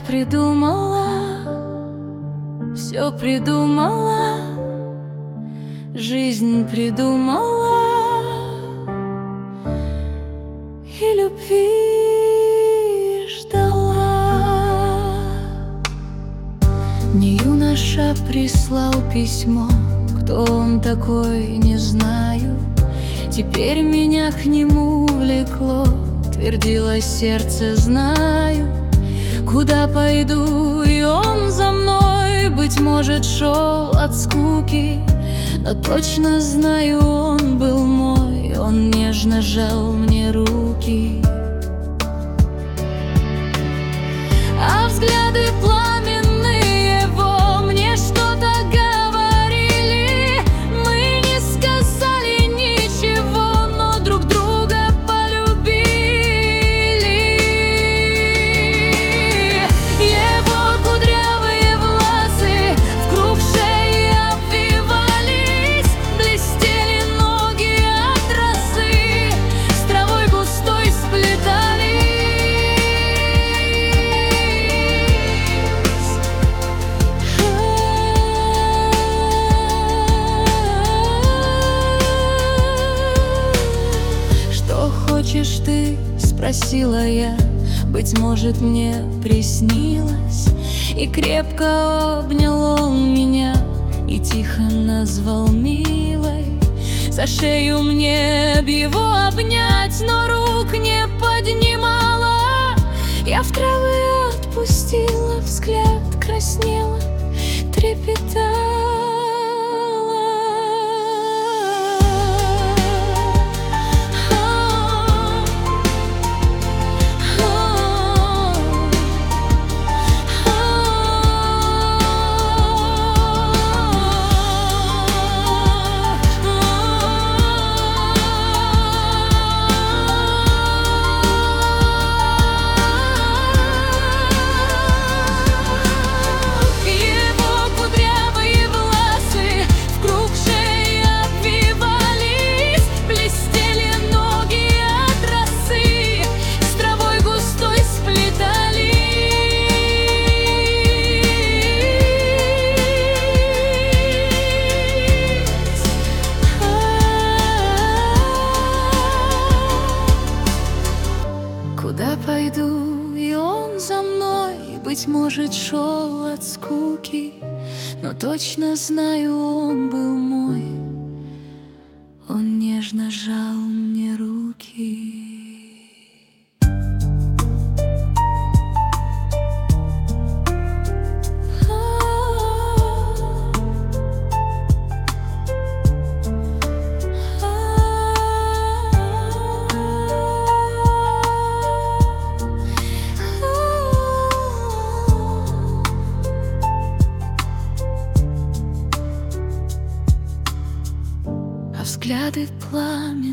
все придумала, жизнь придумала и любви ждала. Мне юноша прислал письмо, кто он такой, не знаю. Теперь меня к нему влекло, твердило сердце, знаю. Куда пойду, и он за мной, быть может, шел от скуки, но точно знаю, он был мой, он нежно жал мне руки. А взгляды пламенные его мне что-то говорили. Мы не сказали ничего, но друг друга полюбили. Его кудрявые волосы вкруг шеи обвивались, блестели ноги от росы, с травой густой сплетались. Что хочешь ты? Спросила я. Быть может, мне приснилось. И крепко обнял он меня и тихо назвал милой. За шею мне б его обнять, но рук не поднимала. Я в травы отпустила взгляд, краснела, трепетала. Куда пойду, и он за мной, быть может, шел от скуки, но точно знаю, он был мой, он нежно жал мне руки. А взгляды пламя